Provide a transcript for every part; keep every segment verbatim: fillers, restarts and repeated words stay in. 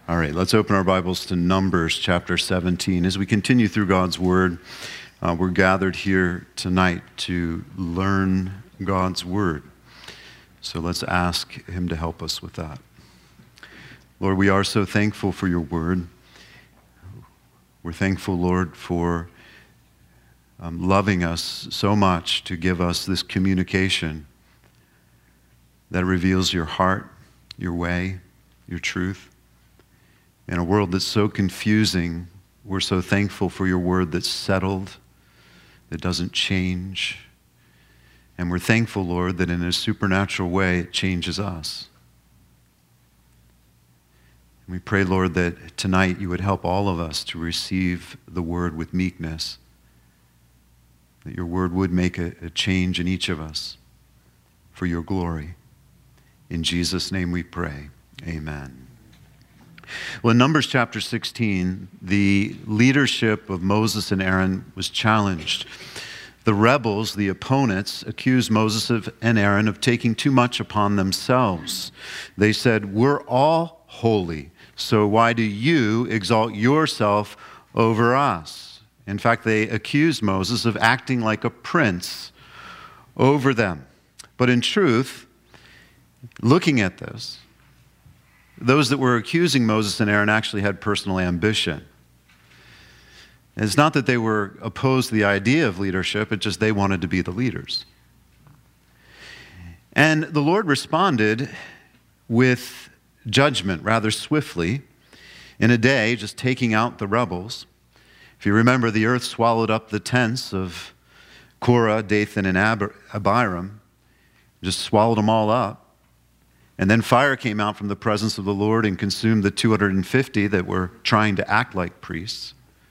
All right, let's open our Bibles to Numbers chapter seventeen. As we continue through God's Word, uh, we're gathered here tonight to learn God's Word. So let's ask Him to help us with that. Lord, we are so thankful for your Word. We're thankful, Lord, for um, loving us so much to give us this communication that reveals your heart, your way, your truth. In a world that's so confusing, we're so thankful for your word that's settled, that doesn't change. And we're thankful, Lord, that in a supernatural way it changes us. And we pray, Lord, that tonight you would help all of us to receive the word with meekness, that your word would make a, a change in each of us for your glory. In Jesus' name we pray. Amen. Well, in Numbers chapter sixteen, the leadership of Moses and Aaron was challenged. The rebels, the opponents, accused Moses and Aaron of taking too much upon themselves. They said, "We're all holy, so why do you exalt yourself over us?" In fact, they accused Moses of acting like a prince over them. But in truth, looking at this, those that were accusing Moses and Aaron actually had personal ambition. It's not that they were opposed to the idea of leadership, it's just they wanted to be the leaders. And the Lord responded with judgment rather swiftly in a day, just taking out the rebels. If you remember, the earth swallowed up the tents of Korah, Dathan, and Ab- Abiram, just swallowed them all up. And then fire came out from the presence of the Lord and consumed the two hundred fifty that were trying to act like priests.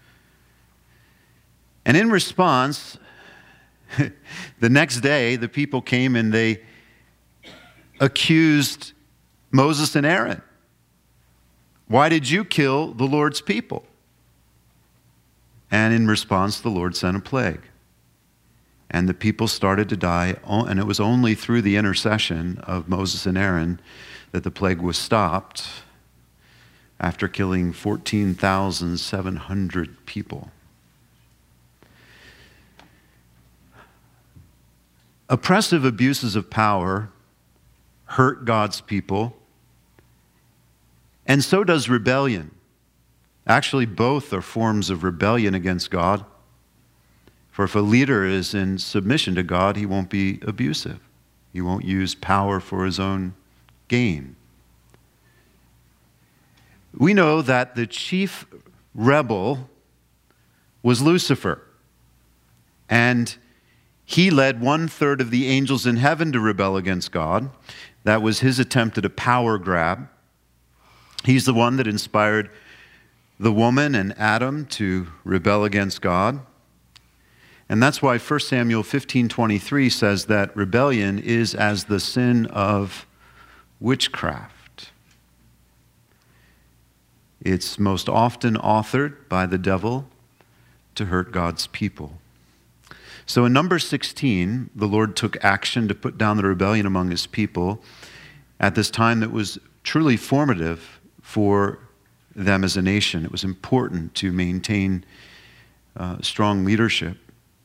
And in response, the next day, the people came and they accused Moses and Aaron. "Why did you kill the Lord's people?" And in response, the Lord sent a plague. And the people started to die, and it was only through the intercession of Moses and Aaron that the plague was stopped after killing fourteen thousand seven hundred people. Oppressive abuses of power hurt God's people, and so does rebellion. Actually, both are forms of rebellion against God. For if a leader is in submission to God, he won't be abusive. He won't use power for his own gain. We know that the chief rebel was Lucifer, and he led one-third of the angels in heaven to rebel against God. That was his attempt at a power grab. He's the one that inspired the woman and Adam to rebel against God. And that's why First Samuel fifteen twenty-three says that rebellion is as the sin of witchcraft. It's most often authored by the devil to hurt God's people. So in Numbers sixteen, the Lord took action to put down the rebellion among his people at this time that was truly formative for them as a nation. It was important to maintain uh, strong leadership.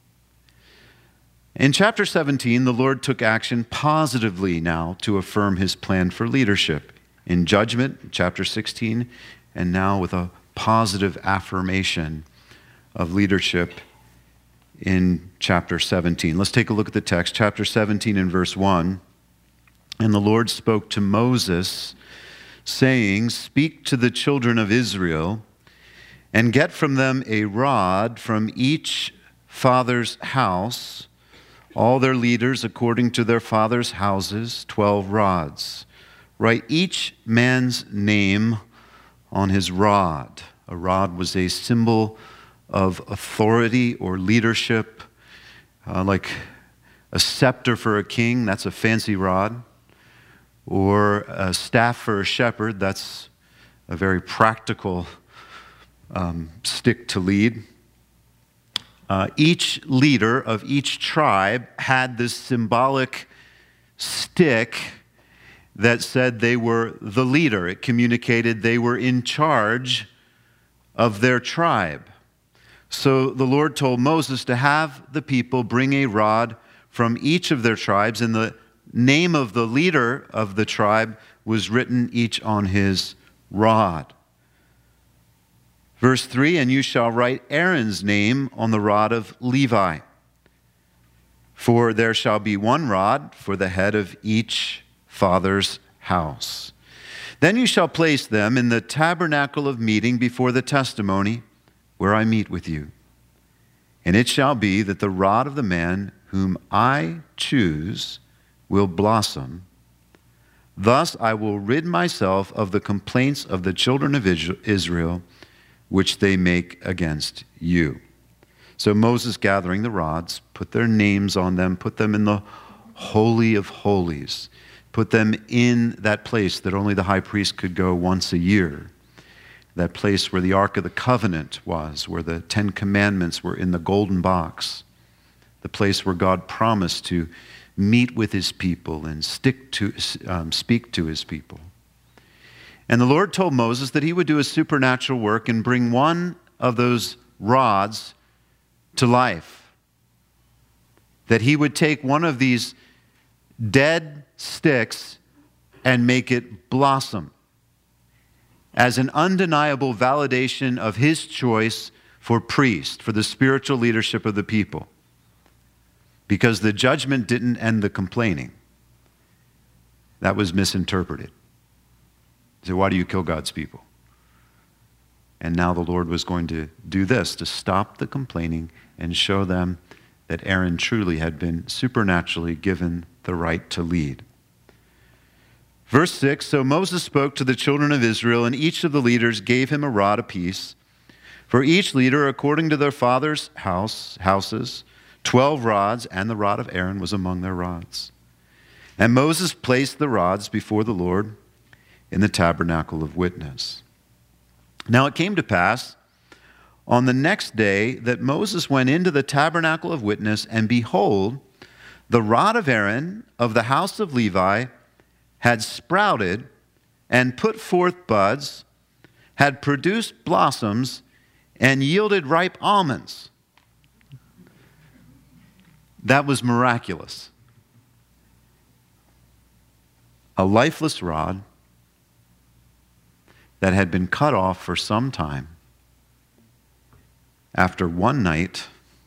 In chapter seventeen, the Lord took action positively now to affirm his plan for leadership. In judgment, chapter sixteen, and now with a positive affirmation of leadership in chapter seventeen. Let's take a look at the text, chapter seventeen and verse one. "And the Lord spoke to Moses, saying, 'Speak to the children of Israel, and get from them a rod from each father's house, all their leaders according to their fathers' houses, twelve rods. Write each man's name on his rod.'" A rod was a symbol of authority or leadership, uh, like a scepter for a king, that's a fancy rod, or a staff for a shepherd, that's a very practical um, stick to lead. Uh, each leader of each tribe had this symbolic stick that said they were the leader. It communicated they were in charge of their tribe. So the Lord told Moses to have the people bring a rod from each of their tribes, and the name of the leader of the tribe was written each on his rod. Verse three, and you shall write Aaron's name on the rod of Levi. For there shall be one rod for the head of each father's house. Then you shall place them in the tabernacle of meeting before the testimony, where I meet with you. And it shall be that the rod of the man whom I choose will blossom. Thus I will rid myself of the complaints of the children of Israel, which they make against you. So Moses, gathering the rods, put their names on them, put them in the Holy of Holies, put them in that place that only the high priest could go once a year, that place where the Ark of the Covenant was, where the Ten Commandments were in the golden box, the place where God promised to meet with his people and stick to, um, speak to his people. And the Lord told Moses that he would do a supernatural work and bring one of those rods to life. That he would take one of these dead sticks and make it blossom as an undeniable validation of his choice for priest, for the spiritual leadership of the people. Because the judgment didn't end the complaining. That was misinterpreted. So why do you kill God's people? And now the Lord was going to do this, to stop the complaining and show them that Aaron truly had been supernaturally given the right to lead. Verse six, so Moses spoke to the children of Israel, and each of the leaders gave him a rod apiece. For each leader, according to their father's house, houses, twelve rods, and the rod of Aaron was among their rods. And Moses placed the rods before the Lord in the tabernacle of witness. Now it came to pass on the next day that Moses went into the tabernacle of witness, and behold, the rod of Aaron of the house of Levi had sprouted and put forth buds, had produced blossoms, and yielded ripe almonds. That was miraculous. A lifeless rod that had been cut off for some time, after one night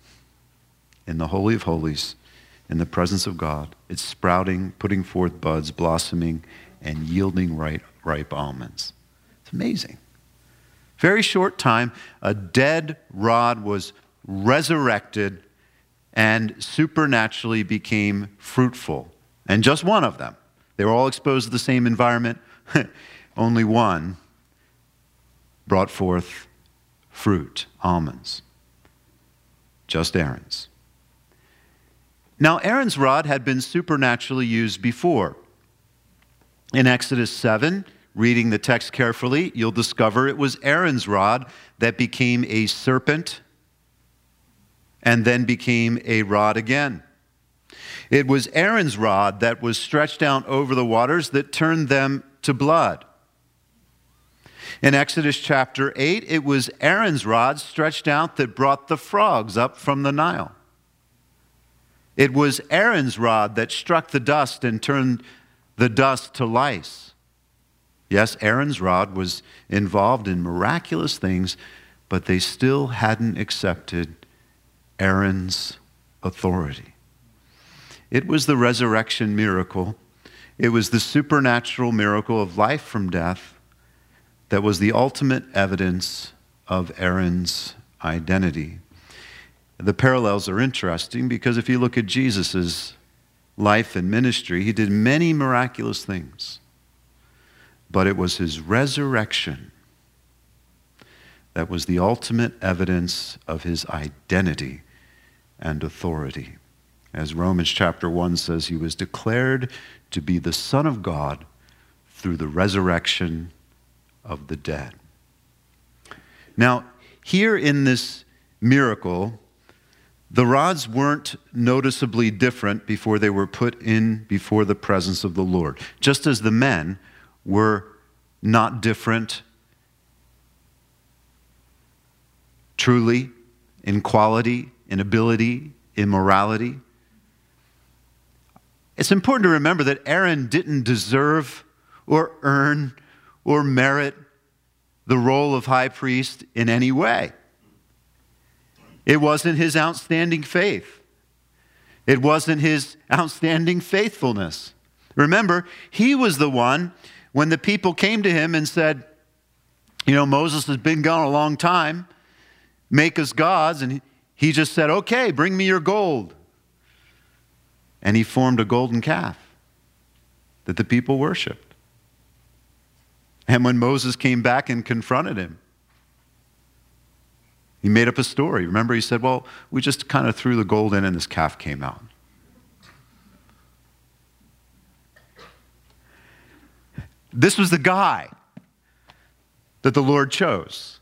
in the Holy of Holies, in the presence of God, it's sprouting, putting forth buds, blossoming, and yielding ripe, ripe almonds. It's amazing. Very short time, a dead rod was resurrected and supernaturally became fruitful. And just one of them. They were all exposed to the same environment. Only one brought forth fruit, almonds. Just Aaron's. Now, Aaron's rod had been supernaturally used before. In Exodus seven, reading the text carefully, you'll discover it was Aaron's rod that became a serpent and then became a rod again. It was Aaron's rod that was stretched out over the waters that turned them to blood. In Exodus chapter eight, it was Aaron's rod stretched out that brought the frogs up from the Nile. It was Aaron's rod that struck the dust and turned the dust to lice. Yes, Aaron's rod was involved in miraculous things, but they still hadn't accepted Aaron's authority. It was the resurrection miracle. It was the supernatural miracle of life from death that was the ultimate evidence of Aaron's identity. The parallels are interesting because if you look at Jesus' life and ministry, he did many miraculous things. But it was his resurrection that was the ultimate evidence of his identity and authority. As Romans chapter one says, he was declared to be the Son of God through the resurrection of the dead. Now, here in this miracle, The rods weren't noticeably different before they were put in before the presence of the Lord, just as the men were not different truly in quality, in ability, in morality. It's important to remember that Aaron didn't deserve or earn or merit the role of high priest in any way. It wasn't his outstanding faith. It wasn't his outstanding faithfulness. Remember, he was the one, when the people came to him and said, you know, Moses has been gone a long time, make us gods. And he just said, okay, bring me your gold. And he formed a golden calf that the people worshiped. And when Moses came back and confronted him, he made up a story. Remember, he said, well, we just kind of threw the gold in and this calf came out. This was the guy that the Lord chose.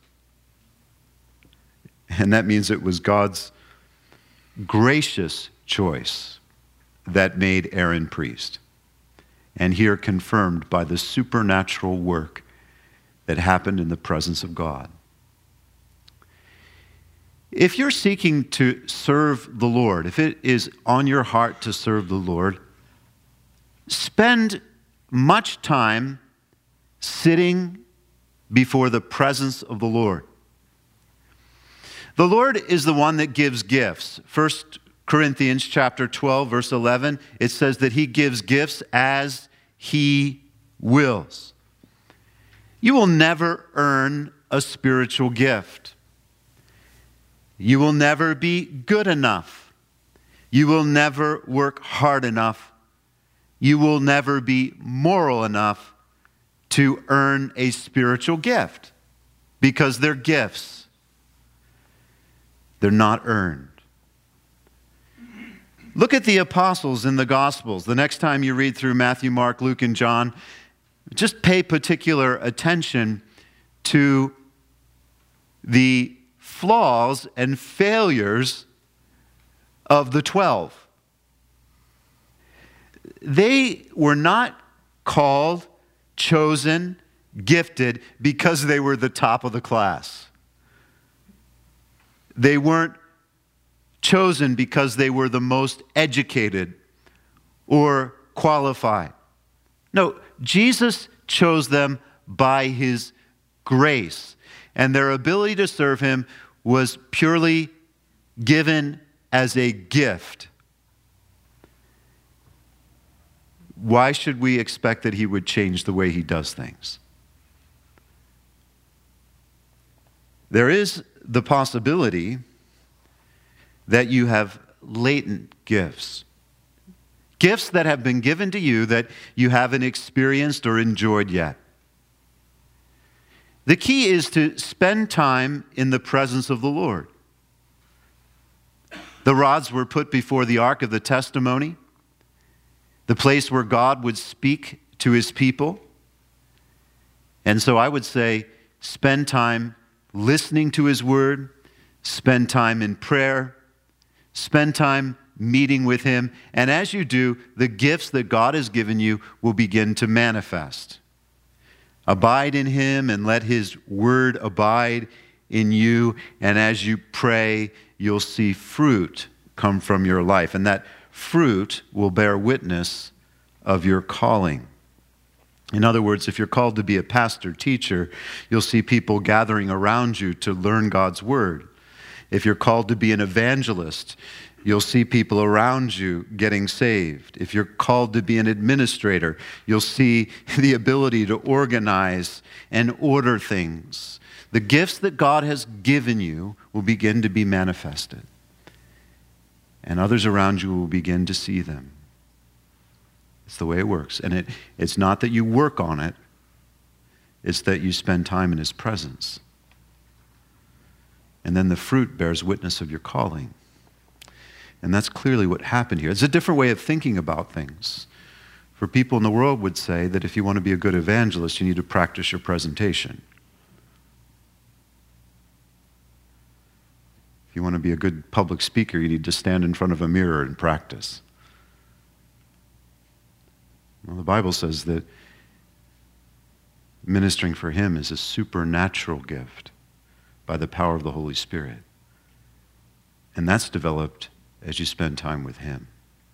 And that means it was God's gracious choice that made Aaron priest. And here confirmed by the supernatural work that happened in the presence of God. If you're seeking to serve the Lord, if it is on your heart to serve the Lord, spend much time sitting before the presence of the Lord. The Lord is the one that gives gifts. First Corinthians chapter twelve, verse eleven, it says that he gives gifts as he wills. You will never earn a spiritual gift. You will never be good enough. You will never work hard enough. You will never be moral enough to earn a spiritual gift, because they're gifts. They're not earned. Look at the apostles in the Gospels. The next time you read through Matthew, Mark, Luke, and John, just pay particular attention to the flaws and failures of the twelve. They were not called, chosen, gifted because they were the top of the class. They weren't chosen because they were the most educated or qualified. No, Jesus chose them by his grace, and their ability to serve him was purely given as a gift. Why should we expect that he would change the way he does things? There is the possibility that you have latent gifts. Gifts that have been given to you that you haven't experienced or enjoyed yet. The key is to spend time in the presence of the Lord. The rods were put before the ark of the testimony, the place where God would speak to his people. And so I would say, spend time listening to his word, spend time in prayer, spend time meeting with him, and as you do, the gifts that God has given you will begin to manifest. Abide in him and let his word abide in you, and as you pray, you'll see fruit come from your life, and that fruit will bear witness of your calling. In other words, if you're called to be a pastor, teacher, you'll see people gathering around you to learn God's word. If you're called to be an evangelist, you'll see people around you getting saved. If you're called to be an administrator, you'll see the ability to organize and order things. The gifts that God has given you will begin to be manifested. And others around you will begin to see them. It's the way it works. And it, it's not that you work on it. It's that you spend time in his presence. And then the fruit bears witness of your calling. And that's clearly what happened here. It's a different way of thinking about things. For people in the world would say that if you want to be a good evangelist, you need to practice your presentation. If you want to be a good public speaker, you need to stand in front of a mirror and practice. Well, the Bible says that ministering for him is a supernatural gift by the power of the Holy Spirit. And that's developed as you spend time with him.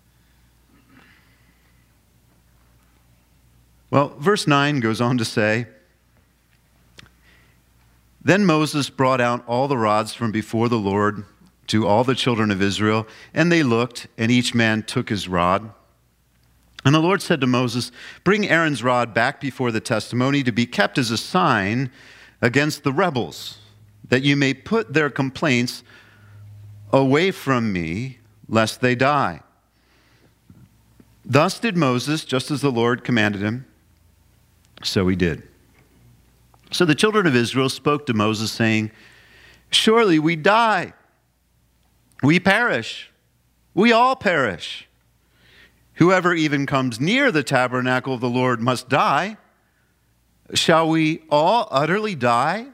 Well, verse nine goes on to say, "Then Moses brought out all the rods from before the Lord to all the children of Israel, and they looked, and each man took his rod. And the Lord said to Moses, 'Bring Aaron's rod back before the testimony to be kept as a sign against the rebels, that you may put their complaints away from me, lest they die.' Thus did Moses, just as the Lord commanded him, so he did. So the children of Israel spoke to Moses, saying, 'Surely we die. We perish. We all perish. Whoever even comes near the tabernacle of the Lord must die. Shall we all utterly die?'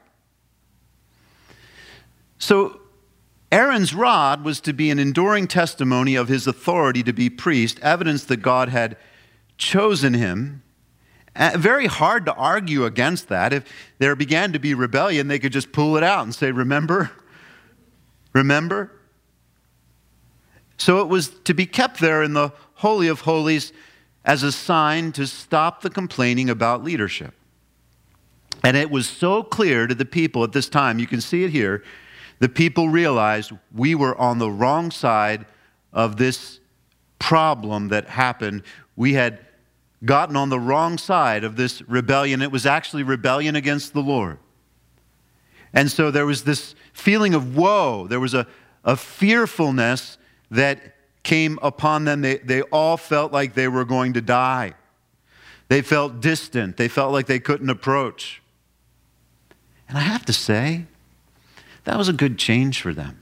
So Aaron's rod was to be an enduring testimony of his authority to be priest, evidence that God had chosen him. Very hard to argue against that. If there began to be rebellion, they could just pull it out and say, 'Remember? Remember?' So it was to be kept there in the Holy of Holies as a sign to stop the complaining about leadership. And it was so clear to the people at this time, you can see it here, the people realized we were on the wrong side of this problem that happened. We had gotten on the wrong side of this rebellion. It was actually rebellion against the Lord. And so there was this feeling of woe. There was a, a fearfulness that came upon them. They, they all felt like they were going to die. They felt distant. They felt like they couldn't approach. And I have to say, that was a good change for them.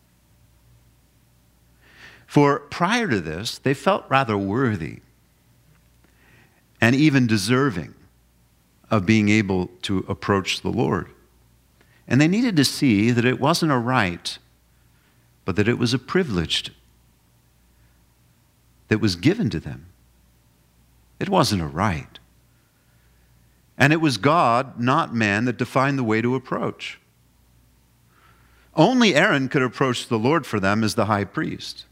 For prior to this, they felt rather worthy and even deserving of being able to approach the Lord. And they needed to see that it wasn't a right, but that it was a privilege that was given to them. It wasn't a right. And it was God, not man, that defined the way to approach. Only Aaron could approach the Lord for them as the high priest.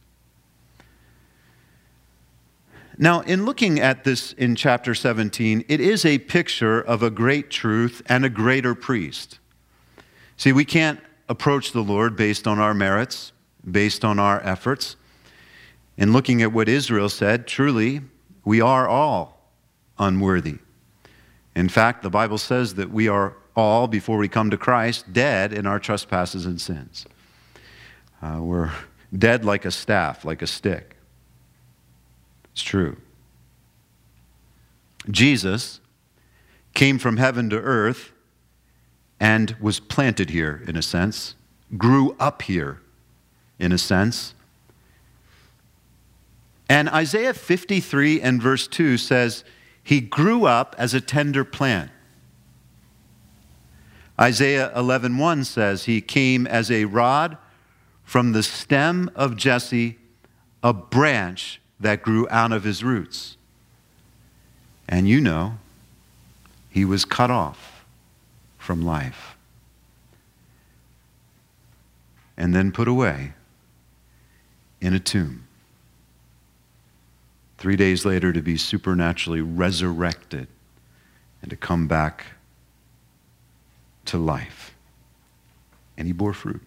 Now, in looking at this in chapter seventeen, it is a picture of a great truth and a greater priest. See, we can't approach the Lord based on our merits, based on our efforts. In looking at what Israel said, truly, we are all unworthy. In fact, the Bible says that we are all, before we come to Christ, dead in our trespasses and sins. Uh, we're dead like a staff, like a stick. It's true. Jesus came from heaven to earth and was planted here, in a sense, grew up here, in a sense. And Isaiah fifty-three and verse two says, he grew up as a tender plant. Isaiah eleven one says, he came as a rod from the stem of Jesse, a branch that grew out of his roots. And you know, he was cut off from life and then put away in a tomb. Three days later to be supernaturally resurrected and to come back to life. And he bore fruit.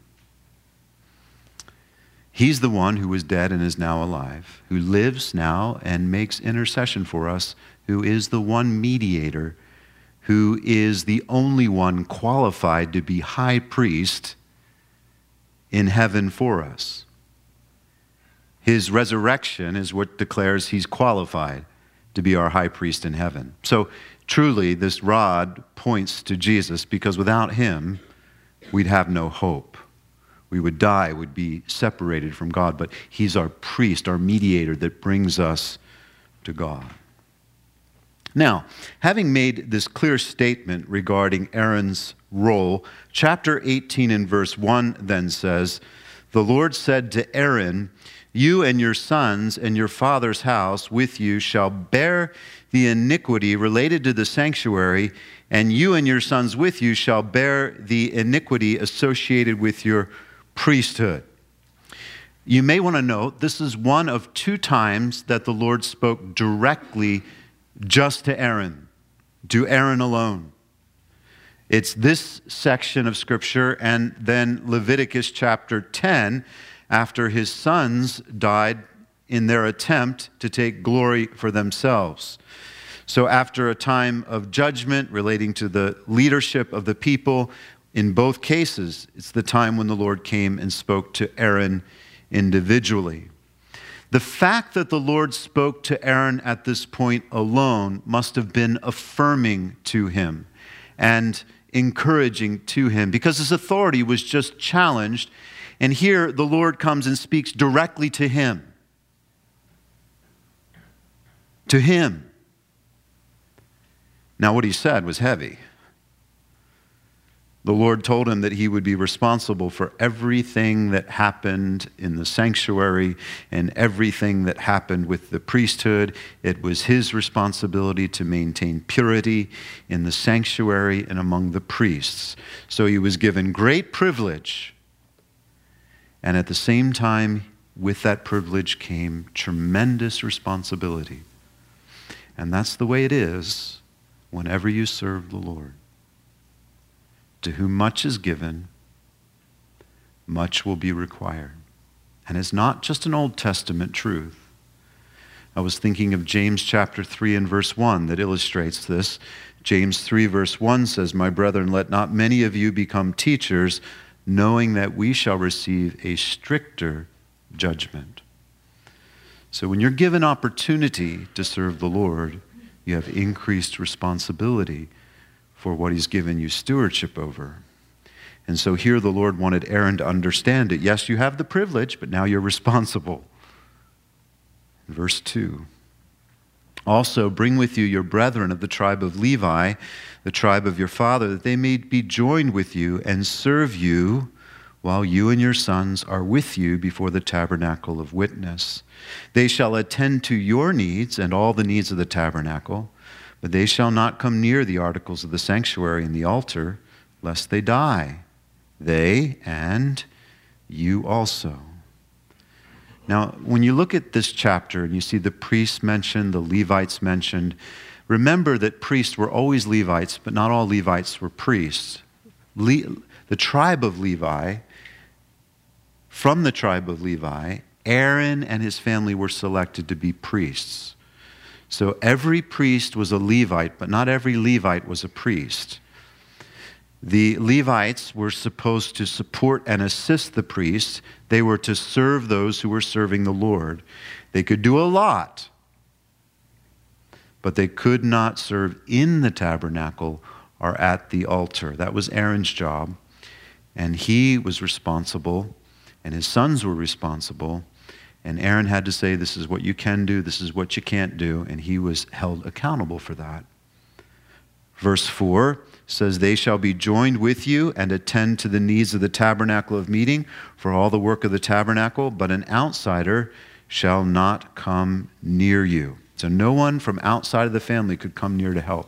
He's the one who was dead and is now alive, who lives now and makes intercession for us, who is the one mediator, who is the only one qualified to be high priest in heaven for us. His resurrection is what declares he's qualified to be our high priest in heaven. So truly, this rod points to Jesus, because without him, we'd have no hope. We would die, would be separated from God, but he's our priest, our mediator that brings us to God. Now, having made this clear statement regarding Aaron's role, chapter eighteen and verse one then says, The Lord said to Aaron, you and your sons and your father's house with you shall bear the iniquity related to the sanctuary, and you and your sons with you shall bear the iniquity associated with your priesthood. You may want to note this is one of two times that the Lord spoke directly just to Aaron, to Aaron alone. It's this section of Scripture and then Leviticus chapter ten, after his sons died in their attempt to take glory for themselves. So after a time of judgment relating to the leadership of the people, in both cases, it's the time when the Lord came and spoke to Aaron individually. The fact that the Lord spoke to Aaron at this point alone must have been affirming to him and encouraging to him, because his authority was just challenged. And here the Lord comes and speaks directly to him. To him. Now, what he said was heavy. The Lord told him that he would be responsible for everything that happened in the sanctuary and everything that happened with the priesthood. It was his responsibility to maintain purity in the sanctuary and among the priests. So he was given great privilege. And at the same time, with that privilege came tremendous responsibility. And that's the way it is whenever you serve the Lord. To whom much is given, much will be required. And it's not just an Old Testament truth. I was thinking of James chapter three and verse one that illustrates this. James three verse one says, my brethren, let not many of you become teachers, knowing that we shall receive a stricter judgment. So when you're given opportunity to serve the Lord, you have increased responsibility for what he's given you stewardship over. And so here the Lord wanted Aaron to understand it. Yes, you have the privilege, but now you're responsible. Verse two. Also bring with you your brethren of the tribe of Levi, the tribe of your father, that they may be joined with you and serve you while you and your sons are with you before the tabernacle of witness. They shall attend to your needs and all the needs of the tabernacle, but they shall not come near the articles of the sanctuary and the altar, lest they die, they and you also. Now, when you look at this chapter and you see the priests mentioned, the Levites mentioned, remember that priests were always Levites, but not all Levites were priests. Le- the tribe of Levi, from the tribe of Levi, Aaron and his family were selected to be priests. So every priest was a Levite, but not every Levite was a priest. The Levites were supposed to support and assist the priests. They were to serve those who were serving the Lord. They could do a lot, but they could not serve in the tabernacle or at the altar. That was Aaron's job, and he was responsible, and his sons were responsible. And Aaron had to say, this is what you can do, this is what you can't do, and he was held accountable for that. Verse four says, they shall be joined with you and attend to the needs of the tabernacle of meeting for all the work of the tabernacle, but an outsider shall not come near you. So no one from outside of the family could come near to help.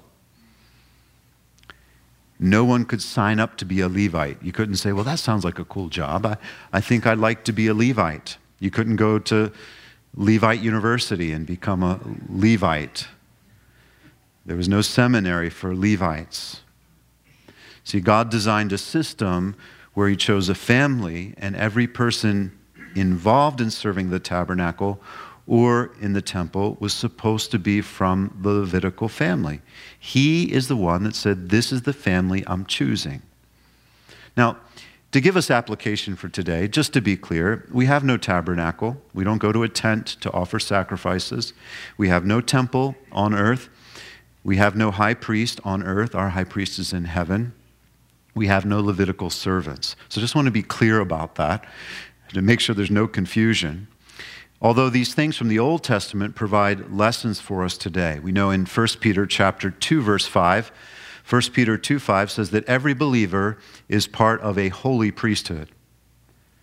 No one could sign up to be a Levite. You couldn't say, well, that sounds like a cool job. I, I think I'd like to be a Levite. You couldn't go to Levite University and become a Levite. There was no seminary for Levites. See, God designed a system where he chose a family, and every person involved in serving the tabernacle or in the temple was supposed to be from the Levitical family. He is the one that said, this is the family I'm choosing. Now, to give us application for today, just to be clear, we have no tabernacle. We don't go to a tent to offer sacrifices. We have no temple on earth. We have no high priest on earth. Our high priest is in heaven. We have no Levitical servants. So just want to be clear about that to make sure there's no confusion. Although these things from the Old Testament provide lessons for us today. We know in First Peter chapter two, verse five, First Peter two five says that every believer is part of a holy priesthood.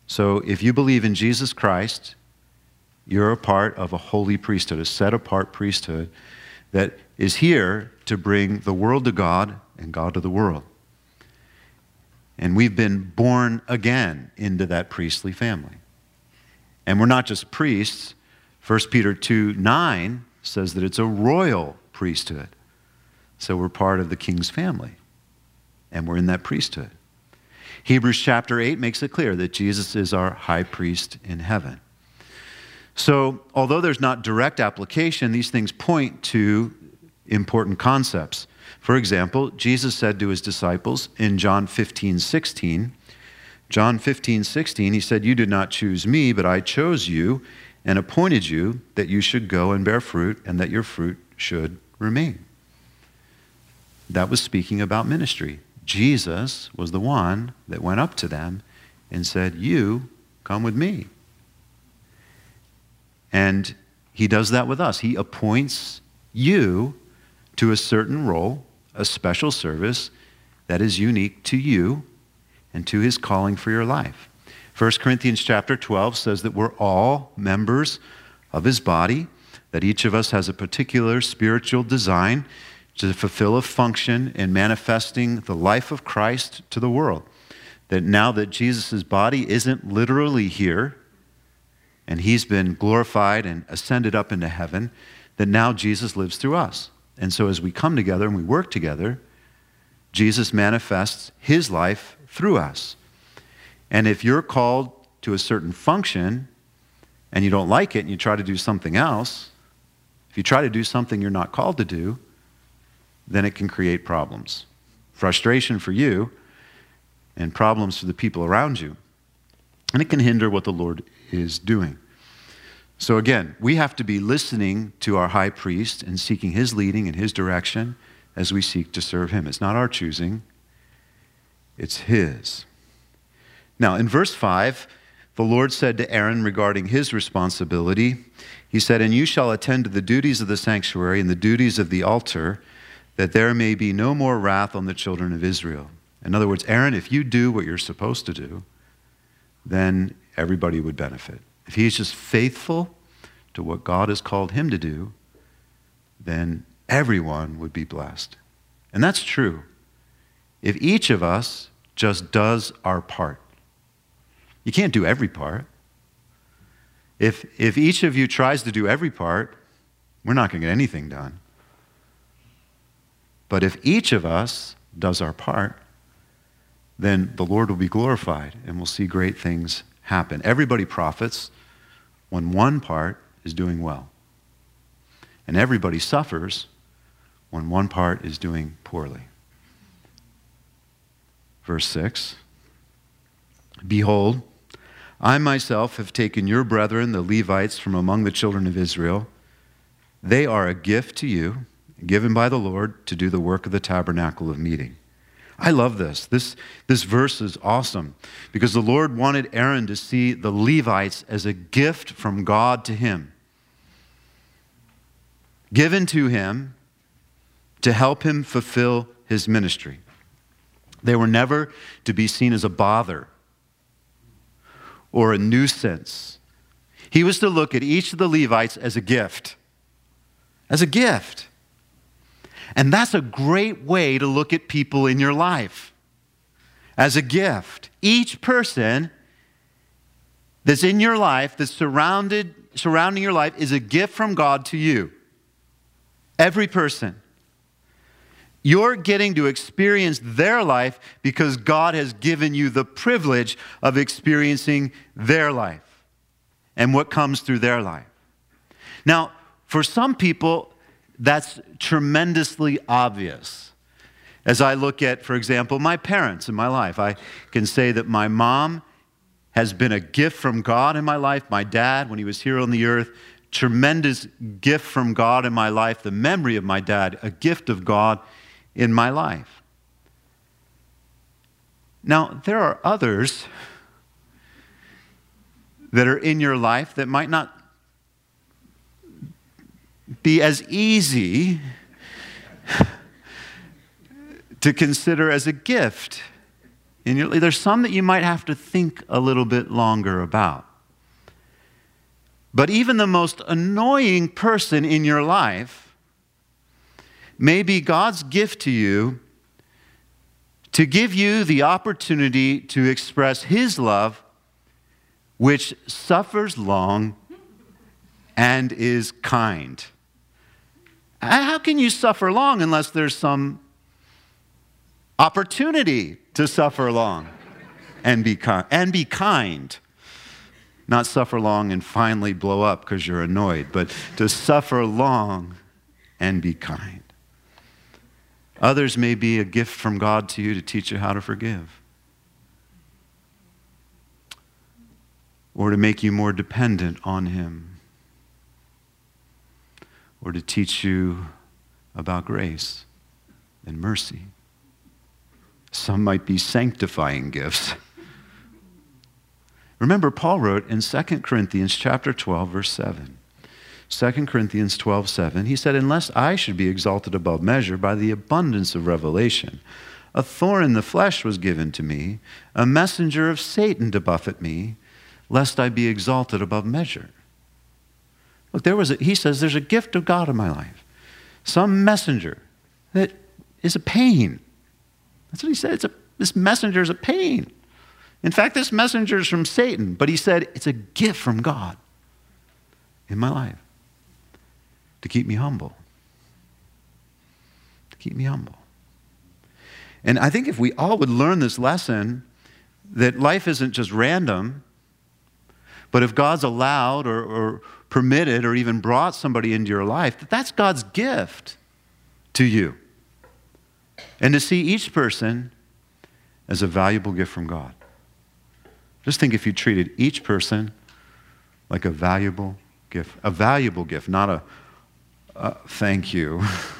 So if you believe in Jesus Christ, you're a part of a holy priesthood, a set-apart priesthood that is here to bring the world to God and God to the world. And we've been born again into that priestly family. And we're not just priests. First Peter two nine says that it's a royal priesthood. So we're part of the king's family. And we're in that priesthood. Hebrews chapter eight makes it clear that Jesus is our high priest in heaven. So although there's not direct application, these things point to important concepts. For example, Jesus said to his disciples in John fifteen sixteen, John fifteen sixteen, he said, "You did not choose me, but I chose you and appointed you that you should go and bear fruit and that your fruit should remain." That was speaking about ministry. Jesus was the one that went up to them and said, "You come with me." And he does that with us. He appoints you to a certain role, a special service that is unique to you and to his calling for your life. First Corinthians chapter twelve says that we're all members of his body, that each of us has a particular spiritual design to fulfill a function in manifesting the life of Christ to the world. That now that Jesus' body isn't literally here, and he's been glorified and ascended up into heaven, that now Jesus lives through us. And so as we come together and we work together, Jesus manifests his life through us. And if you're called to a certain function and you don't like it and you try to do something else, if you try to do something you're not called to do, then it can create problems. Frustration for you and problems for the people around you. And it can hinder what the Lord is doing. So again, we have to be listening to our high priest and seeking his leading and his direction as we seek to serve him. It's not our choosing, it's his. Now, in verse five, the Lord said to Aaron regarding his responsibility, he said, "And you shall attend to the duties of the sanctuary and the duties of the altar, that there may be no more wrath on the children of Israel." In other words, Aaron, if you do what you're supposed to do, then everybody would benefit. If he's just faithful to what God has called him to do, then everyone would be blessed. And that's true. If each of us just does our part. You can't do every part. If, if each of you tries to do every part, we're not going to get anything done. But if each of us does our part, then the Lord will be glorified and we'll see great things happen. Everybody profits when one part is doing well. And everybody suffers when one part is doing poorly. Verse six, "Behold, I myself have taken your brethren, the Levites, from among the children of Israel. They are a gift to you, given by the Lord to do the work of the tabernacle of meeting." I love this. This, this verse is awesome because the Lord wanted Aaron to see the Levites as a gift from God to him, given to him to help him fulfill his ministry. They were never to be seen as a bother or a nuisance. He was to look at each of the Levites as a gift, as a gift. And that's a great way to look at people in your life, as a gift. Each person that's in your life, that's surrounded, surrounding your life, is a gift from God to you. Every person. You're getting to experience their life because God has given you the privilege of experiencing their life and what comes through their life. Now, for some people, that's tremendously obvious. As I look at, for example, my parents in my life, I can say that my mom has been a gift from God in my life. My dad, when he was here on the earth, tremendous gift from God in my life. The memory of my dad, a gift of God in my life. Now, there are others that are in your life that might not be as easy to consider as a gift in your, there's some that you might have to think a little bit longer about. But even the most annoying person in your life may be God's gift to you to give you the opportunity to express His love, which suffers long and is kind. How can you suffer long unless there's some opportunity to suffer long and be kind? And be kind. Not suffer long and finally blow up because you're annoyed, but to suffer long and be kind. Others may be a gift from God to you to teach you how to forgive, or to make you more dependent on Him, or to teach you about grace and mercy. Some might be sanctifying gifts. Remember, Paul wrote in Second Corinthians chapter twelve, verse seven. Second Corinthians twelve, seven, he said, unless I should be exalted above measure by the abundance of revelation, a thorn in the flesh was given to me, a messenger of Satan to buffet me, lest I be exalted above measure. Look, there was a, he says there's a gift of God in my life. Some messenger that is a pain. That's what he said. It's a, this messenger is a pain. In fact, this messenger is from Satan, but he said it's a gift from God in my life to keep me humble. To keep me humble. And I think if we all would learn this lesson, that life isn't just random, but if God's allowed or, or permitted or even brought somebody into your life, that that's God's gift to you. And to see each person as a valuable gift from God. Just think if you treated each person like a valuable gift. A valuable gift, not a, a thank you.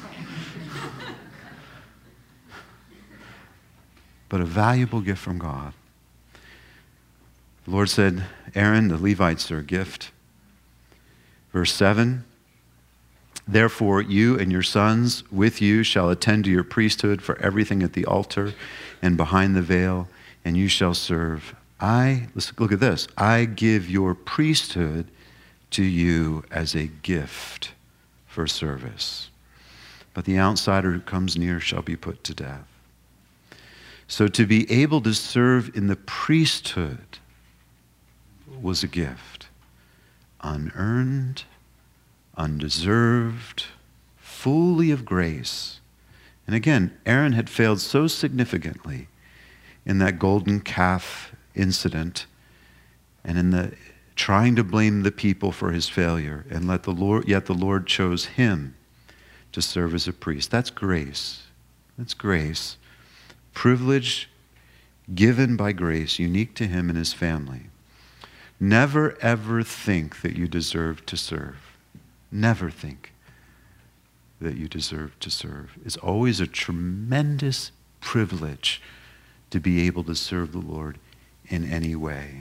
But a valuable gift from God. The Lord said, Aaron, the Levites are a gift. Verse seven, therefore you and your sons with you shall attend to your priesthood for everything at the altar and behind the veil, and you shall serve. I, let's look at this, I give your priesthood to you as a gift for service. But the outsider who comes near shall be put to death. So to be able to serve in the priesthood was a gift. Unearned, undeserved, fully of grace. And again, Aaron had failed so significantly in that golden calf incident and in the trying to blame the people for his failure, and let the Lord, yet the Lord chose him to serve as a priest. That's grace. That's grace. Privilege given by grace, unique to him and his family. Never ever think that you deserve to serve. Never think that you deserve to serve. It's always a tremendous privilege to be able to serve the Lord in any way.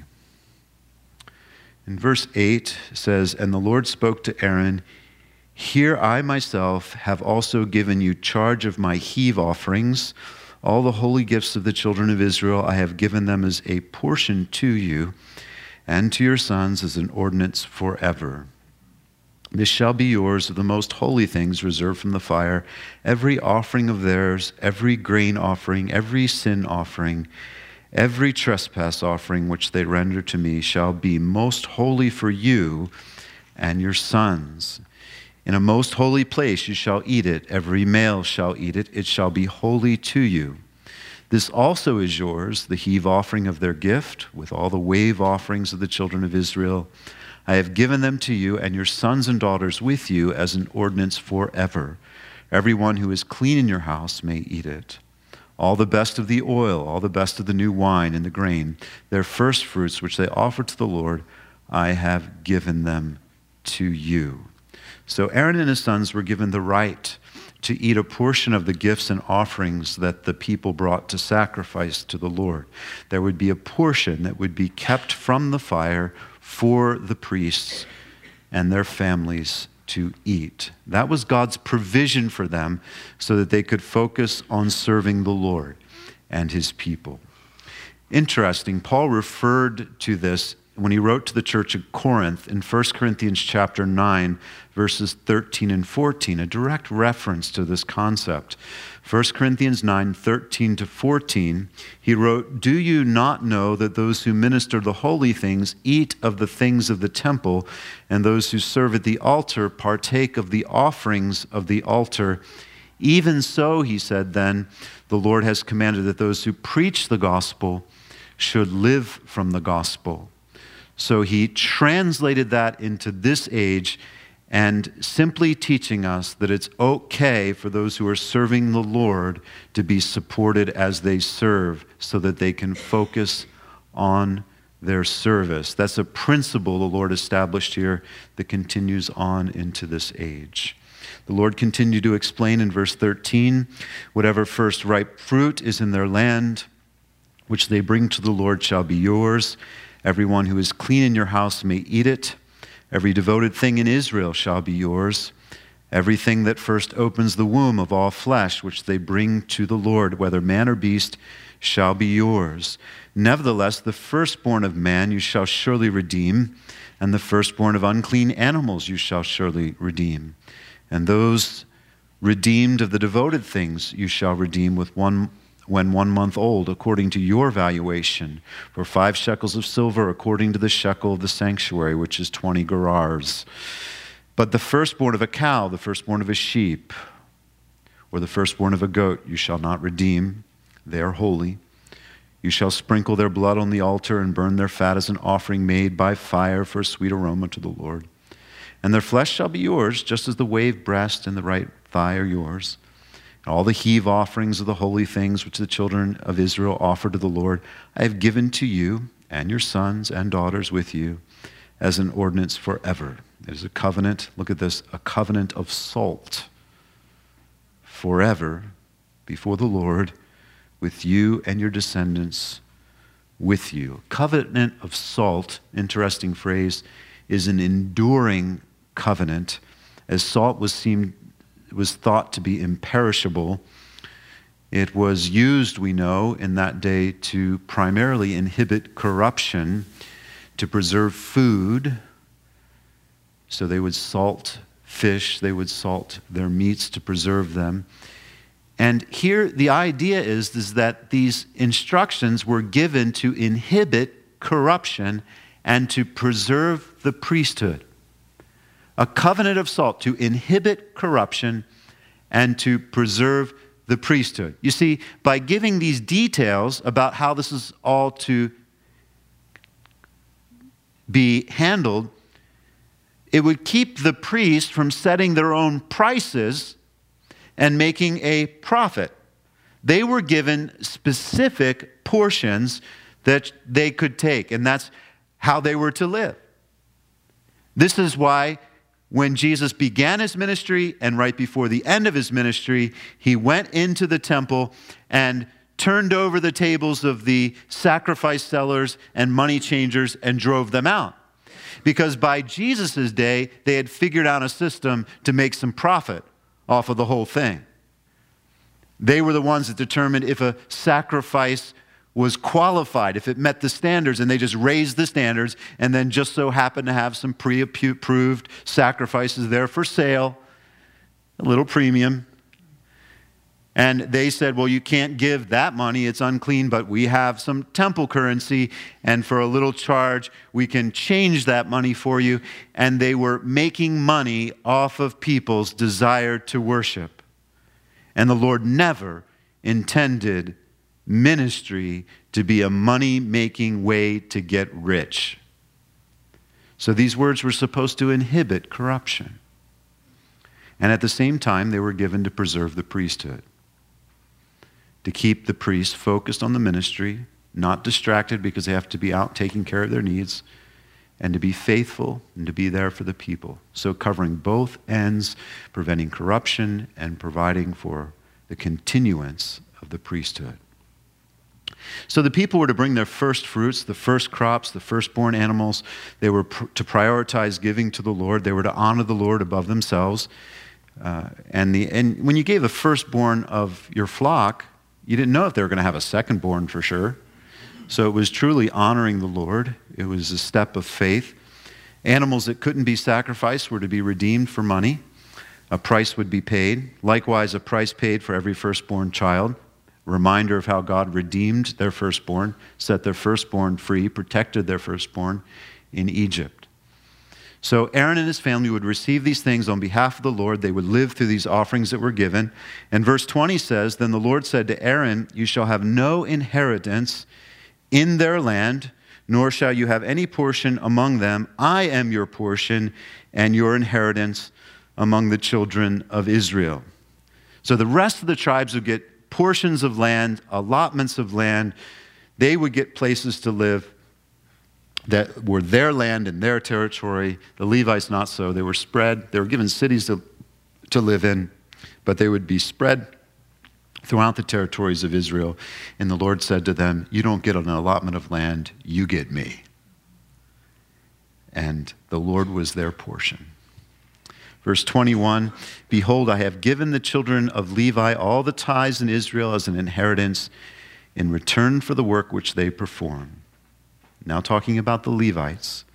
In verse eight it says, and the Lord spoke to Aaron, here I myself have also given you charge of my heave offerings. All the holy gifts of the children of Israel I have given them as a portion to you and to your sons as an ordinance forever. This shall be yours of the most holy things reserved from the fire, every offering of theirs, every grain offering, every sin offering, every trespass offering which they render to me shall be most holy for you and your sons. In a most holy place you shall eat it. Every male shall eat it. It shall be holy to you. This also is yours, the heave offering of their gift, with all the wave offerings of the children of Israel. I have given them to you and your sons and daughters with you as an ordinance forever. Everyone who is clean in your house may eat it. All the best of the oil, all the best of the new wine and the grain, their first fruits which they offer to the Lord, I have given them to you. So Aaron and his sons were given the right to eat a portion of the gifts and offerings that the people brought to sacrifice to the Lord. There would be a portion that would be kept from the fire for the priests and their families to eat. That was God's provision for them so that they could focus on serving the Lord and his people. Interesting, Paul referred to this when he wrote to the church of Corinth in First Corinthians chapter nine, verses thirteen and fourteen, a direct reference to this concept. First Corinthians nine, thirteen to fourteen, he wrote, "Do you not know that those who minister the holy things eat of the things of the temple, and those who serve at the altar partake of the offerings of the altar? Even so," he said then, "the Lord has commanded that those who preach the gospel should live from the gospel." So he translated that into this age and simply teaching us that it's okay for those who are serving the Lord to be supported as they serve so that they can focus on their service. That's a principle the Lord established here that continues on into this age. The Lord continued to explain in verse thirteen, "Whatever first ripe fruit is in their land, which they bring to the Lord, shall be yours. Everyone who is clean in your house may eat it. Every devoted thing in Israel shall be yours. Everything that first opens the womb of all flesh, which they bring to the Lord, whether man or beast, shall be yours. Nevertheless, the firstborn of man you shall surely redeem, and the firstborn of unclean animals you shall surely redeem. And those redeemed of the devoted things you shall redeem with one when one month old, according to your valuation, for five shekels of silver, according to the shekel of the sanctuary, which is twenty gerahs. But the firstborn of a cow, the firstborn of a sheep, or the firstborn of a goat, you shall not redeem. They are holy. You shall sprinkle their blood on the altar and burn their fat as an offering made by fire for a sweet aroma to the Lord. And their flesh shall be yours, just as the waved breast and the right thigh are yours. All the heave offerings of the holy things which the children of Israel offer to the Lord, I have given to you and your sons and daughters with you as an ordinance forever." It is a covenant, look at this, a covenant of salt forever before the Lord with you and your descendants with you. Covenant of salt, interesting phrase, is an enduring covenant, as salt was seemed was thought to be imperishable. It was used, we know, in that day to primarily inhibit corruption, to preserve food. So they would salt fish, they would salt their meats to preserve them. And here the idea is, is that these instructions were given to inhibit corruption and to preserve the priesthood. A covenant of salt to inhibit corruption and to preserve the priesthood. You see, by giving these details about how this is all to be handled, it would keep the priest from setting their own prices and making a profit. They were given specific portions that they could take, and that's how they were to live. This is why when Jesus began his ministry and right before the end of his ministry, he went into the temple and turned over the tables of the sacrifice sellers and money changers and drove them out. Because by Jesus' day, they had figured out a system to make some profit off of the whole thing. They were the ones that determined if a sacrifice was qualified, if it met the standards, and they just raised the standards and then just so happened to have some pre-approved sacrifices there for sale, a little premium. And they said, well, you can't give that money, it's unclean, but we have some temple currency, and for a little charge, we can change that money for you. And they were making money off of people's desire to worship. And the Lord never intended ministry to be a money-making way to get rich. So these words were supposed to inhibit corruption. And at the same time, they were given to preserve the priesthood, to keep the priests focused on the ministry, not distracted because they have to be out taking care of their needs, and to be faithful and to be there for the people. So covering both ends, preventing corruption and providing for the continuance of the priesthood. So the people were to bring their first fruits, the first crops, the firstborn animals. They were pr- to prioritize giving to the Lord. They were to honor the Lord above themselves. Uh, and, the, and when you gave the firstborn of your flock, you didn't know if they were going to have a secondborn for sure. So it was truly honoring the Lord. It was a step of faith. Animals that couldn't be sacrificed were to be redeemed for money. A price would be paid. Likewise, a price paid for every firstborn child. A reminder of how God redeemed their firstborn, set their firstborn free, protected their firstborn in Egypt. So Aaron and his family would receive these things on behalf of the Lord. They would live through these offerings that were given. And verse twenty says, "Then the Lord said to Aaron, you shall have no inheritance in their land, nor shall you have any portion among them. I am your portion and your inheritance among the children of Israel." So the rest of the tribes would get portions of land, allotments of land. They would get places to live that were their land and their territory. The Levites not so. They were spread. They were given cities to, to live in, but they would be spread throughout the territories of Israel. And the Lord said to them, you don't get an allotment of land, you get me. And the Lord was their portion. Verse twenty-one, "Behold, I have given the children of Levi all the tithes in Israel as an inheritance in return for the work which they perform." Now talking about the Levites.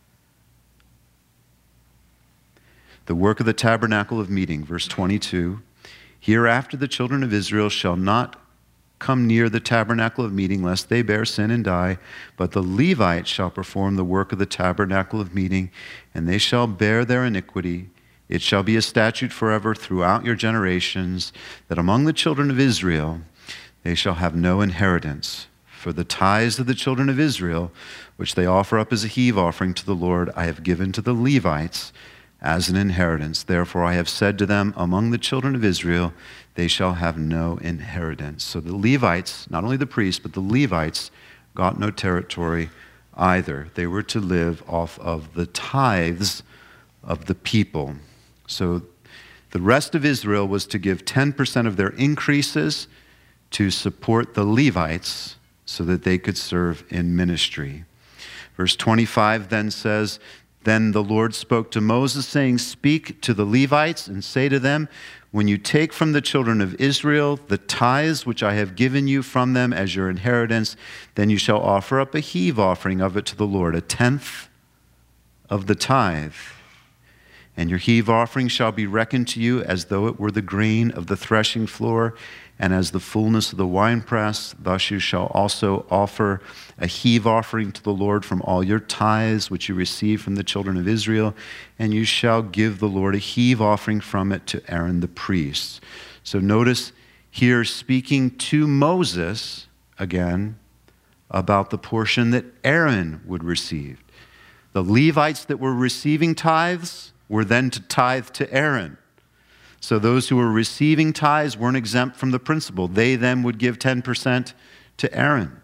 "The work of the tabernacle of meeting," verse twenty-two, "Hereafter the children of Israel shall not come near the tabernacle of meeting, lest they bear sin and die. But the Levites shall perform the work of the tabernacle of meeting, and they shall bear their iniquity. It shall be a statute forever throughout your generations, that among the children of Israel they shall have no inheritance. For the tithes of the children of Israel, which they offer up as a heave offering to the Lord, I have given to the Levites as an inheritance. Therefore I have said to them, among the children of Israel, they shall have no inheritance." So the Levites, not only the priests, but the Levites got no territory either. They were to live off of the tithes of the people. So the rest of Israel was to give ten percent of their increases to support the Levites so that they could serve in ministry. Verse twenty-five then says, "Then the Lord spoke to Moses, saying, Speak to the Levites and say to them, when you take from the children of Israel the tithes which I have given you from them as your inheritance, then you shall offer up a heave offering of it to the Lord, a tenth of the tithe. And your heave offering shall be reckoned to you as though it were the grain of the threshing floor, and as the fullness of the winepress. Thus you shall also offer a heave offering to the Lord from all your tithes which you receive from the children of Israel, and you shall give the Lord a heave offering from it to Aaron the priest." So notice here speaking to Moses again about the portion that Aaron would receive. The Levites that were receiving tithes were then to tithe to Aaron. So those who were receiving tithes weren't exempt from the principle. They then would give ten percent to Aaron.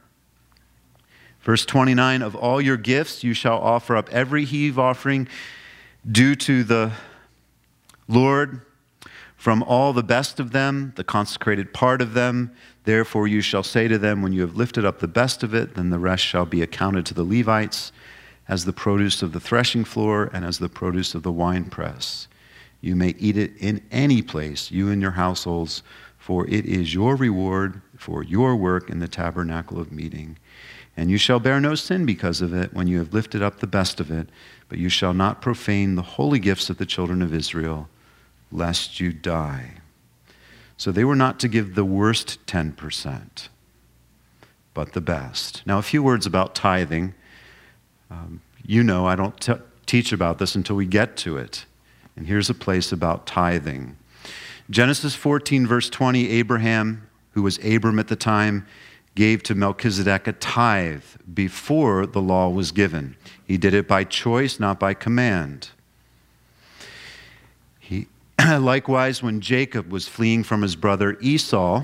Verse twenty-nine, "Of all your gifts you shall offer up every heave offering due to the Lord, from all the best of them, the consecrated part of them. Therefore you shall say to them, when you have lifted up the best of it, then the rest shall be accounted to the Levites as the produce of the threshing floor and as the produce of the winepress. You may eat it in any place, you and your households, for it is your reward for your work in the tabernacle of meeting. And you shall bear no sin because of it when you have lifted up the best of it, but you shall not profane the holy gifts of the children of Israel, lest you die." So they were not to give the worst ten percent, but the best. Now, a few words about tithing. Um, you know, I don't t- teach about this until we get to it. And here's a place about tithing. Genesis fourteen, verse twenty, Abraham, who was Abram at the time, gave to Melchizedek a tithe before the law was given. He did it by choice, not by command. He, likewise, when Jacob was fleeing from his brother Esau,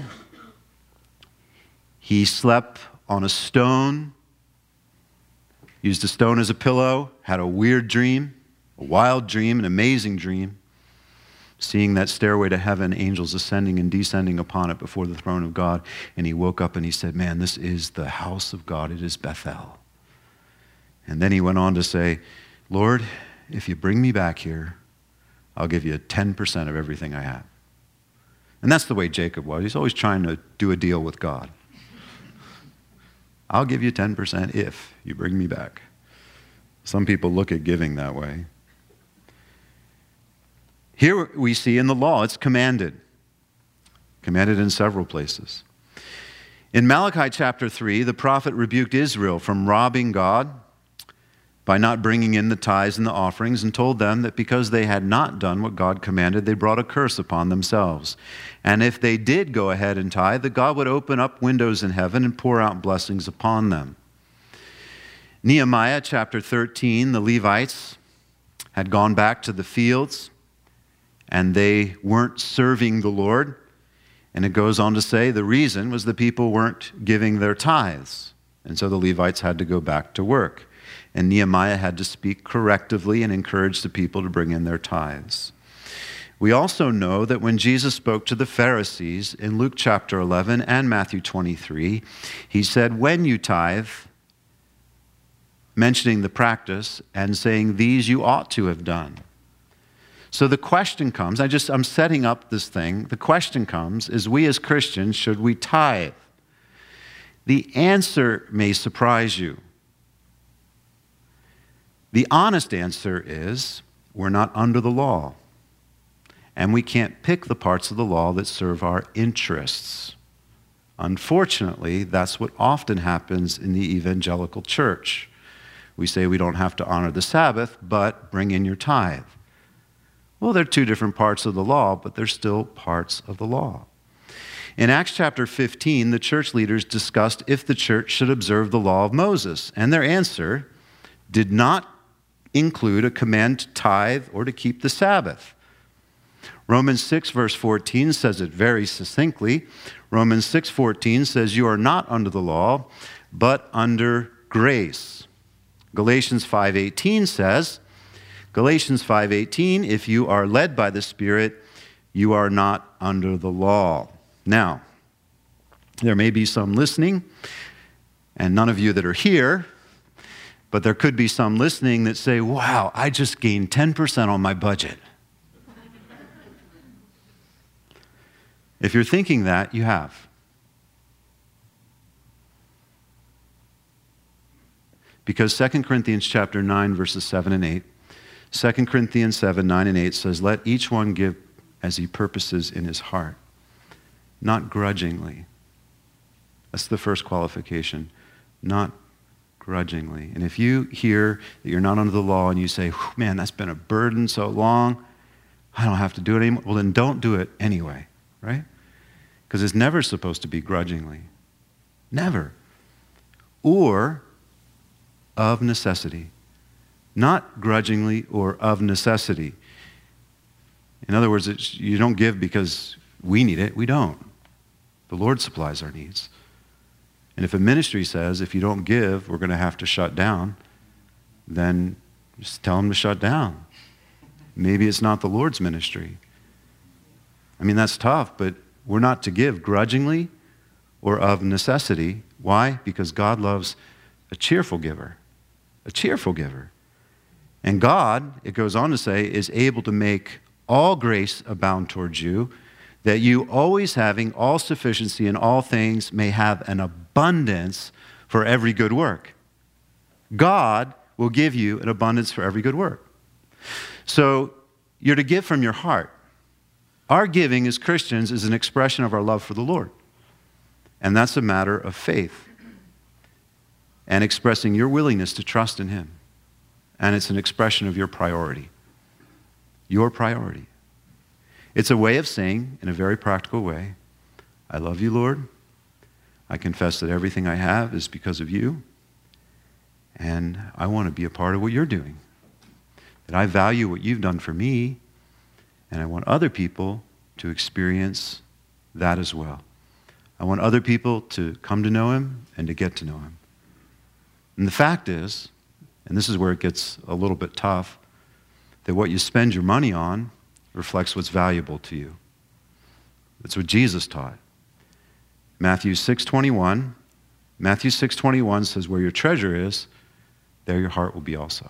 he slept on a stone, used a stone as a pillow, had a weird dream, a wild dream, an amazing dream, seeing that stairway to heaven, angels ascending and descending upon it before the throne of God. And he woke up and he said, man, this is the house of God. It is Bethel. And then he went on to say, Lord, if you bring me back here, I'll give you ten percent of everything I have. And that's the way Jacob was. He's always trying to do a deal with God. I'll give you ten percent if you bring me back. Some people look at giving that way. Here we see in the law, it's commanded. Commanded in several places. In Malachi chapter three, the prophet rebuked Israel from robbing God by not bringing in the tithes and the offerings, and told them that because they had not done what God commanded, they brought a curse upon themselves. And if they did go ahead and tithe, that God would open up windows in heaven and pour out blessings upon them. Nehemiah chapter thirteen, the Levites had gone back to the fields, and they weren't serving the Lord. And it goes on to say the reason was the people weren't giving their tithes. And so the Levites had to go back to work. And Nehemiah had to speak correctively and encourage the people to bring in their tithes. We also know that when Jesus spoke to the Pharisees in Luke chapter eleven and Matthew twenty-three, he said, when you tithe, mentioning the practice and saying, these you ought to have done. So the question comes, I just, I'm setting up this thing. The question comes, is we as Christians, should we tithe? The answer may surprise you. The honest answer is, we're not under the law. And we can't pick the parts of the law that serve our interests. Unfortunately, that's what often happens in the evangelical church. We say we don't have to honor the Sabbath, but bring in your tithe. Well, they're two different parts of the law, but they're still parts of the law. In Acts chapter fifteen, the church leaders discussed if the church should observe the law of Moses, and their answer did not include a command to tithe or to keep the Sabbath. Romans six verse fourteen says it very succinctly. Romans six fourteen says, you are not under the law, but under grace. Galatians five eighteen says, Galatians five eighteen, if you are led by the Spirit, you are not under the law. Now, there may be some listening, and none of you that are here, but there could be some listening that say, wow, I just gained ten percent on my budget. If you're thinking that, you have. Because Second Corinthians chapter nine, verses seven and eight, Second Corinthians seven, nine and eight says, let each one give as he purposes in his heart, not grudgingly. That's the first qualification, not grudgingly. And if you hear that you're not under the law and you say, man, that's been a burden so long, I don't have to do it anymore, well then don't do it anyway, right? Because it's never supposed to be grudgingly. Never. Or of necessity. Not grudgingly or of necessity. In other words, it's, you don't give because we need it. We don't. The Lord supplies our needs. And if a ministry says, if you don't give, we're going to have to shut down, then just tell them to shut down. Maybe it's not the Lord's ministry. I mean, that's tough, but we're not to give grudgingly or of necessity. Why? Because God loves a cheerful giver. A cheerful giver. And God, it goes on to say, is able to make all grace abound towards you, that you, always having all sufficiency in all things, may have an abundance for every good work. God will give you an abundance for every good work. So you're to give from your heart. Our giving as Christians is an expression of our love for the Lord. And that's a matter of faith and expressing your willingness to trust in Him. And it's an expression of your priority. Your priority. It's a way of saying, in a very practical way, I love you, Lord. I confess that everything I have is because of you. And I want to be a part of what you're doing. That I value what you've done for me. And I want other people to experience that as well. I want other people to come to know Him and to get to know Him. And the fact is, and this is where it gets a little bit tough, that what you spend your money on reflects what's valuable to you. That's what Jesus taught. Matthew six twenty-one, Matthew six twenty-one says, where your treasure is, there your heart will be also.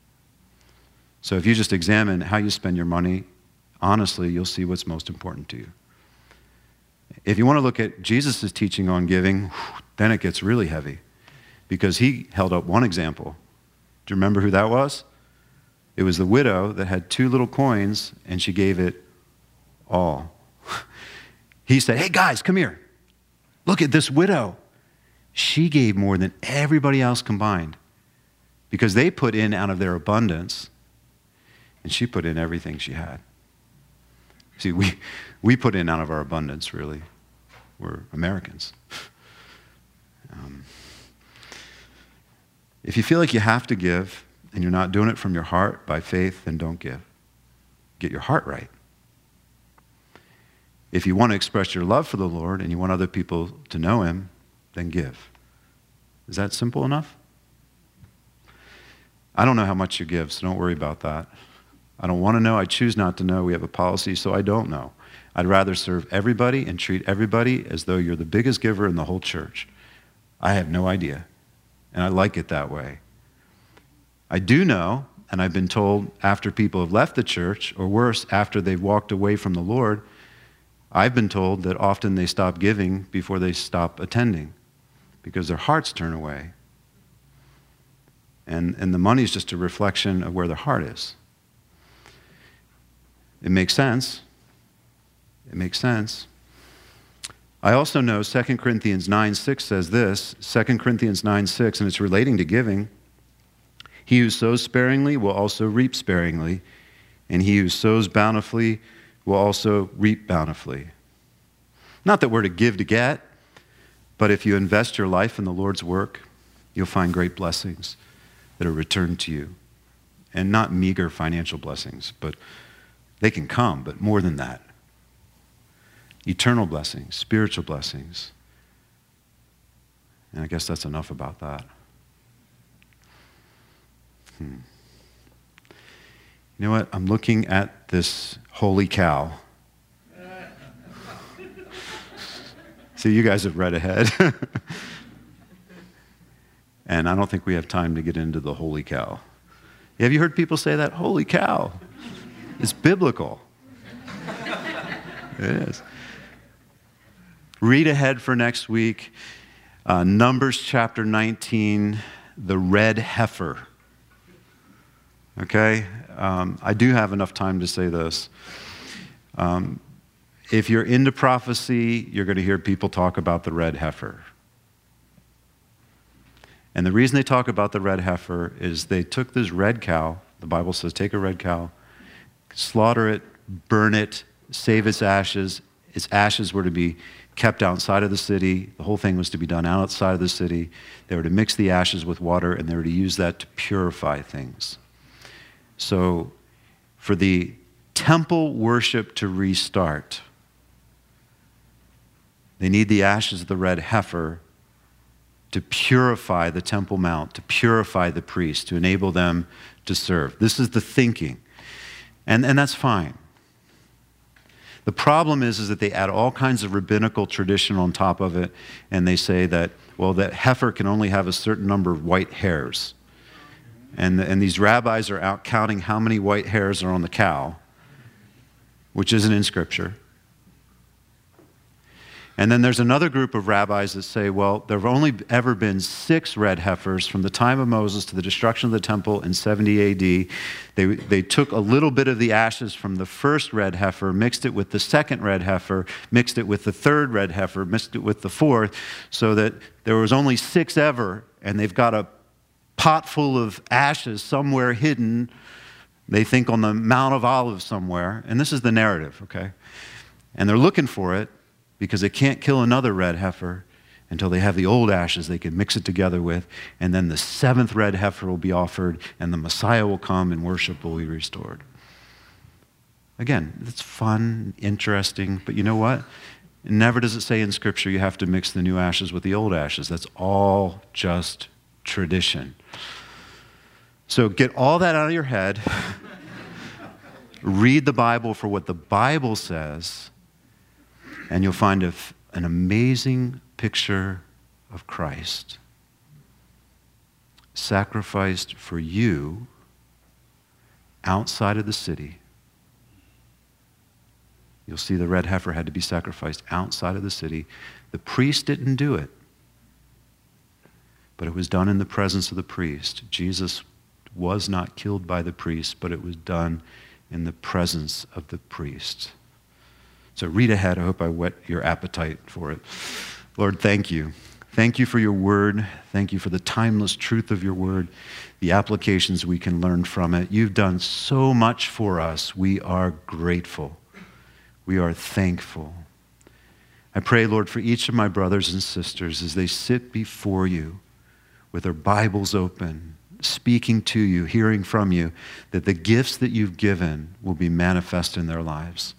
So if you just examine how you spend your money, honestly, you'll see what's most important to you. If you want to look at Jesus' teaching on giving, then it gets really heavy. because he held up one example. Do you remember who that was? It was the widow that had two little coins, and she gave it all. He said, hey guys, come here. Look at this widow. She gave more than everybody else combined because they put in out of their abundance, and she put in everything she had. See, we, we put in out of our abundance, really. We're Americans. Um, if you feel like you have to give and you're not doing it from your heart by faith, then don't give. Get your heart right. If you want to express your love for the Lord and you want other people to know him, then give. Is that simple enough? I don't know how much you give, so don't worry about that. I don't want to know. I choose not to know. We have a policy, so I don't know. I'd rather serve everybody and treat everybody as though you're the biggest giver in the whole church. I have no idea, and I like it that way. I do know, and I've been told after people have left the church, or worse, after they've walked away from the Lord, I've been told that often they stop giving before they stop attending because their hearts turn away. And, and the money is just a reflection of where their heart is. It makes sense. It makes sense. I also know Second Corinthians nine six says this, Second Corinthians nine six, and it's relating to giving. He who sows sparingly will also reap sparingly, and he who sows bountifully will also reap bountifully. Not that we're to give to get, but if you invest your life in the Lord's work, you'll find great blessings that are returned to you. And not meager financial blessings, but they can come, but more than that. Eternal blessings, spiritual blessings. And I guess that's enough about that. Hmm. You know what? I'm looking at this holy cow. See, you guys have read ahead. And I don't think we have time to get into the holy cow. Have you heard people say that? Holy cow. It's biblical. It is. Read ahead for next week. Uh, Numbers chapter nineteen, the red heifer. Okay? Um, I do have enough time to say this. Um, if you're into prophecy, you're going to hear people talk about the red heifer. And the reason they talk about the red heifer is they took this red cow, the Bible says take a red cow, slaughter it, burn it, save its ashes. Its ashes were to be kept outside of the city. The whole thing was to be done outside of the city. They were to mix the ashes with water, and they were to use that to purify things. So for the temple worship to restart, they need the ashes of the red heifer to purify the Temple Mount, to purify the priests, to enable them to serve. This is the thinking. And, and that's fine. The problem is, is that they add all kinds of rabbinical tradition on top of it, and they say that, well, that heifer can only have a certain number of white hairs. And, and these rabbis are out counting how many white hairs are on the cow, which isn't in Scripture. And then there's another group of rabbis that say, well, there have only ever been six red heifers from the time of Moses to the destruction of the temple in seventy A D. They, they took a little bit of the ashes from the first red heifer, mixed it with the second red heifer, mixed it with the third red heifer, mixed it with the fourth, so that there was only six ever, and they've got a pot full of ashes somewhere hidden, they think on the Mount of Olives somewhere. And this is the narrative, okay? And they're looking for it, because they can't kill another red heifer until they have the old ashes they can mix it together with, and then the seventh red heifer will be offered, and the Messiah will come, and worship will be restored. Again, it's fun, interesting, but you know what? Never does it say in Scripture you have to mix the new ashes with the old ashes. That's all just tradition. So get all that out of your head. Read the Bible for what the Bible says, and you'll find a, an amazing picture of Christ sacrificed for you outside of the city. You'll see the red heifer had to be sacrificed outside of the city. The priest didn't do it, but it was done in the presence of the priest. Jesus was not killed by the priest, but it was done in the presence of the priest. So read ahead. I hope I whet your appetite for it. Lord, thank you. Thank you for your word. Thank you for the timeless truth of your word, the applications we can learn from it. You've done so much for us. We are grateful. We are thankful. I pray, Lord, for each of my brothers and sisters as they sit before you with their Bibles open, speaking to you, hearing from you, that the gifts that you've given will be manifest in their lives.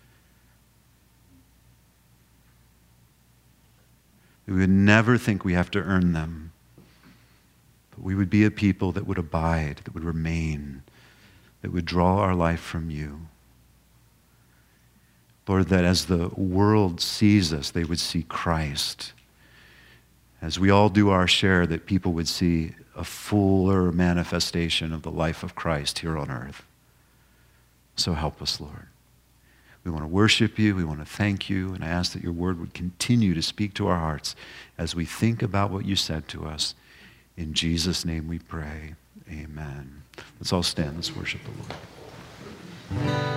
We would never think we have to earn them, but we would be a people that would abide, that would remain, that would draw our life from you. Lord, that as the world sees us, they would see Christ. As we all do our share, that people would see a fuller manifestation of the life of Christ here on earth. So help us, Lord. We want to worship you. We want to thank you. And I ask that your word would continue to speak to our hearts as we think about what you said to us. In Jesus' name we pray. Amen. Let's all stand. Let's worship the Lord.